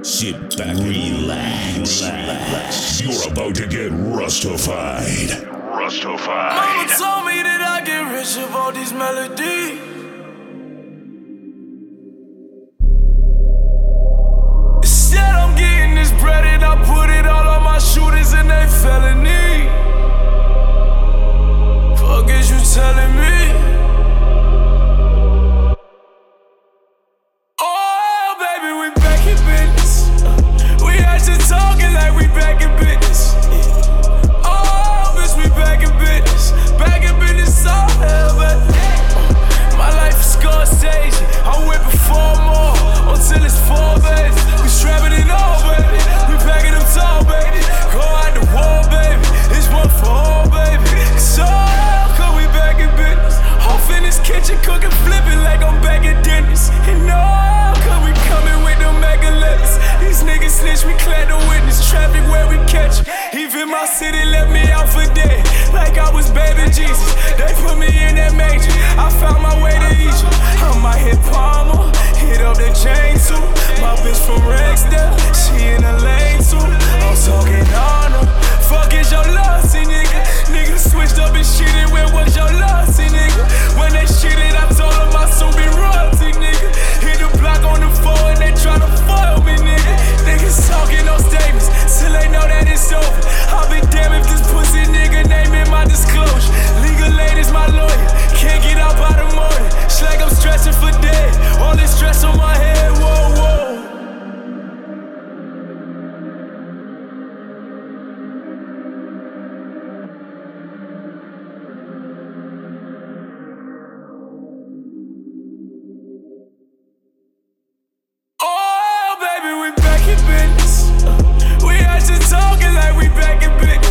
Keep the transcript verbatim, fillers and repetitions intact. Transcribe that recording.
Sit back, relax, relax. You're about to get Rustified. Rustified. Mama told me that I get rich of all these melodies. Instead, I'm getting this bread and I put it all on my shooters and they felony. Fuck is you telling me? Talking like we back in business. Oh, bitch, we back in business. Back in business, all hell, baby. My life is Scorsese. I'm whipping four more until it's four, baby. We strapping it all, baby. We packing them tall, baby. Go out the wall, baby. It's one for all, baby. So, cause we back in business. Off in this kitchen, cooking, flipping like I'm back in Dennis. And no, cause we coming with them mega letters. These niggas snitch, we clear the witness. Traffic where we catch. Even my city let me out for dead. Like I was baby Jesus. They put me in that major. I found my way to Egypt. I might hit Palmer, hit up the chain too. My bitch from Rexdale, she in a lane too. I'm talking honor. Fuck is your lossy nigga. Niggas switched up and shitted. Where was your lossy nigga? When they shitted, I told them I soon be royalty nigga. Hit the block on the floor and they tryna foil me nigga. Niggas talking no statements till they know that it's over. I'll be damned if this pussy nigga name in my disclosure. Legal aid is my lawyer. Can't get out by the morning. It's like I'm stretching for dead. All this stress on my head. Whoa, whoa. Talking like we back in business.